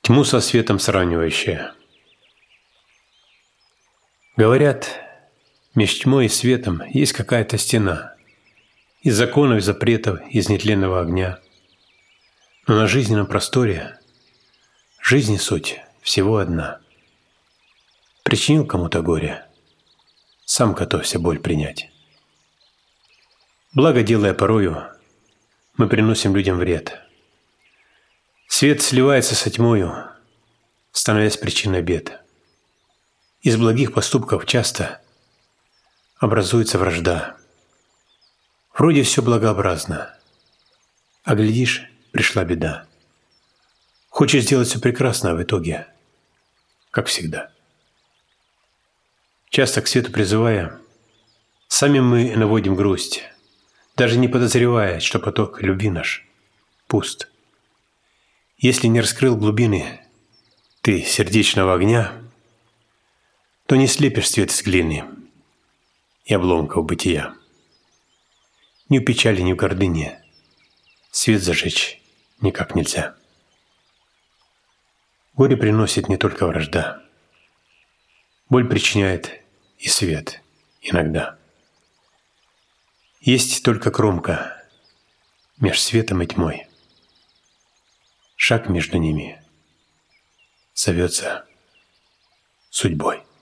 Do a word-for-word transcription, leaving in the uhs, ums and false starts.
Тьму со светом сравнивающая. Говорят, меж тьмой и светом есть какая-то стена, из законов, запретов, из нетленного огня. Но на жизненном просторе жизни суть всего одна. Причинил кому-то горе, сам готовься боль принять. Благо делая порою, мы приносим людям вред. Свет сливается со тьмою, становясь причиной бед. Из благих поступков часто образуется вражда. Вроде все благообразно, а глядишь, пришла беда. Хочешь сделать все прекрасно, а в итоге, как всегда. Часто к свету призывая, сами мы наводим грусть, даже не подозревая, что поток любви наш пуст. Если не раскрыл глубины ты сердечного огня, то не слепишь свет из глины и обломков бытия. Ни в печали, ни в гордыне свет зажечь никак нельзя. Горе приносит не только вражда, боль причиняет и свет иногда. Есть только кромка меж светом и тьмой. Шаг между ними зовется судьбой.